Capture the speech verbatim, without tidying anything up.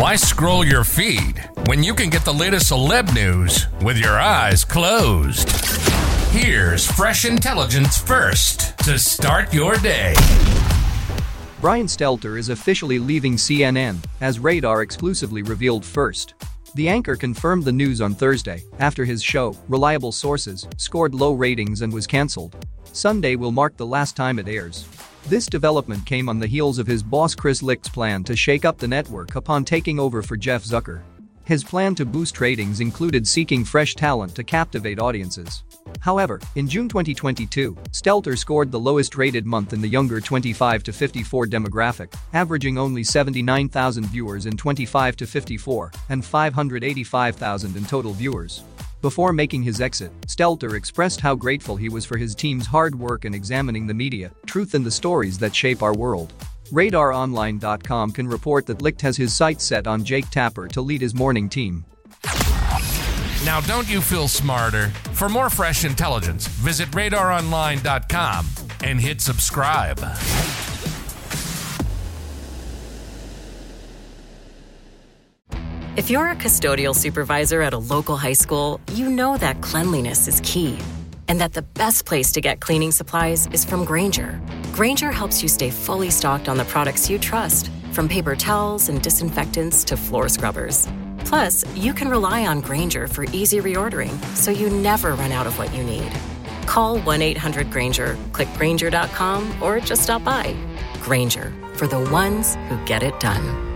Why scroll your feed when you can get the latest celeb news with your eyes closed? Here's fresh intelligence first to start your day. Brian Stelter is officially leaving C N N, as Radar exclusively revealed first. The anchor confirmed the news on Thursday after his show, Reliable Sources, scored low ratings and was cancelled. Sunday will mark the last time it airs. This development came on the heels of his boss Chris Licht's plan to shake up the network upon taking over for Jeff Zucker. His plan to boost ratings included seeking fresh talent to captivate audiences. However, in June twenty twenty-two, Stelter scored the lowest-rated month in the younger twenty-five to fifty-four demographic, averaging only seventy-nine thousand viewers in twenty-five to fifty-four and five hundred eighty-five thousand in total viewers. Before making his exit, Stelter expressed how grateful he was for his team's hard work in examining the media, truth and the stories that shape our world. Radar Online dot com can report that Licht has his sights set on Jake Tapper to lead his morning team. Now don't you feel smarter? For more fresh intelligence, visit Radar Online dot com and hit subscribe. If you're a custodial supervisor at a local high school, you know that cleanliness is key, and that the best place to get cleaning supplies is from Grainger. Grainger helps you stay fully stocked on the products you trust, from paper towels and disinfectants to floor scrubbers. Plus, you can rely on Grainger for easy reordering, so you never run out of what you need. Call one eight hundred Grainger, click Grainger dot com, or just stop by. Grainger, for the ones who get it done.